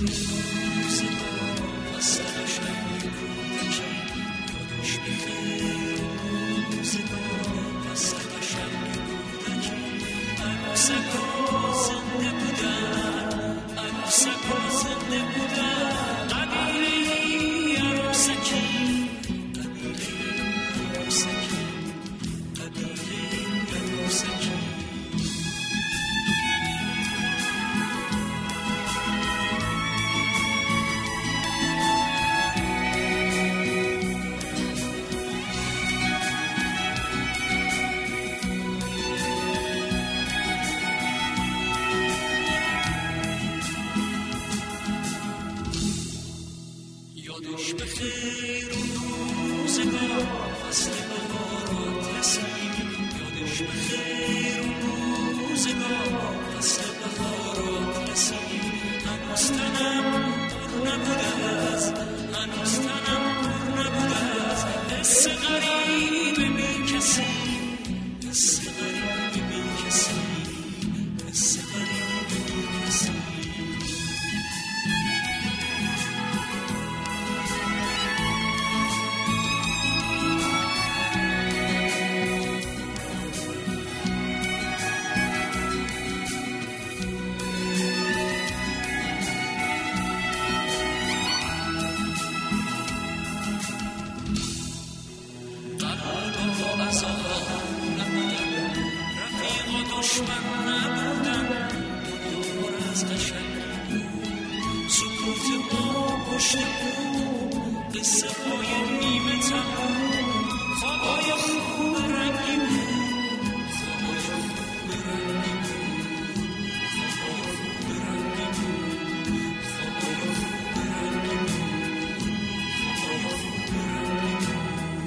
یادش بخیر اون روزگار فصل بهارات رسید، یادش بخیر اون روزگار فصل بهارات رسید. هنوز تنم پر نبوده از، هنوز تنم پر نبوده از حس غریب بی کسی، حس غریب بی کسی، حس غریب بی کسی. دشمن نبودن پر از قشنگی بود، سکوت ما پشت بود، قصه های نیمه تموم، خوابای خوب رنگی بود، خوابای خوب رنگی بود، خوابای خوب رنگی بود، خوابای خوب رنگی بود، خوابای خوب رنگی بود.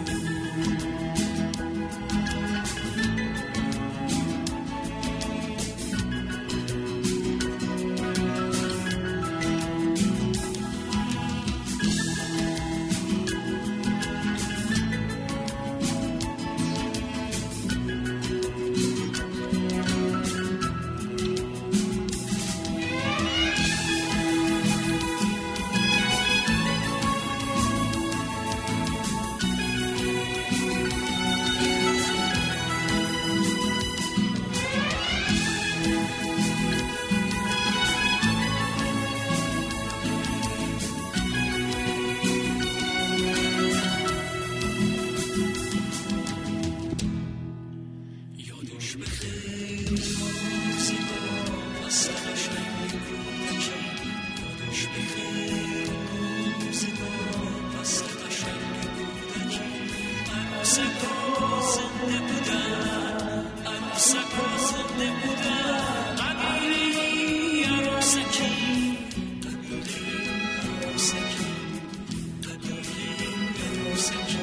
یادش بخیر روزگار فصل قشنگ کودکی، یادش بخیر روزگار فصل قشنگ کودکی. عروسک‌ها زنده بودن، عروسک‌ها زنده بودن، قبیله‌ای عروسکی، قبیله‌ای عروسکی، قبیله‌ای عروسکی.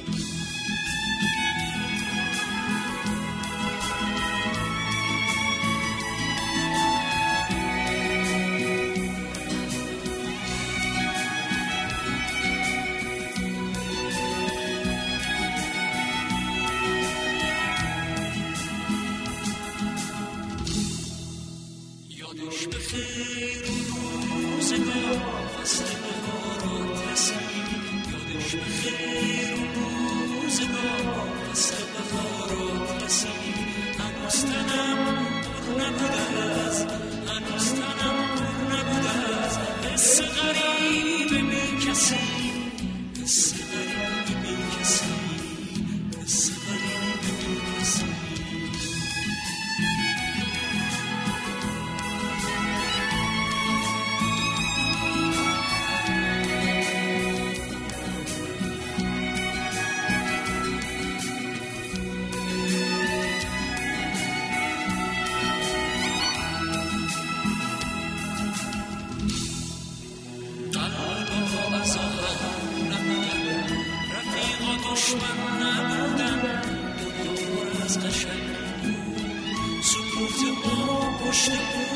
یادش بخیر اون روزگار فصل بهارات رسید، یادش بخیر اون روزگار فصل بهارات رسید. هنوز تنم پر نبوده از، هنوز تنم پر نبوده از حس غریب بی کسی، حس غریب بی کسی، حس غریب بی کسی. دشمن نبودن پر از قشنگی بود، سکوت ما پشت بود.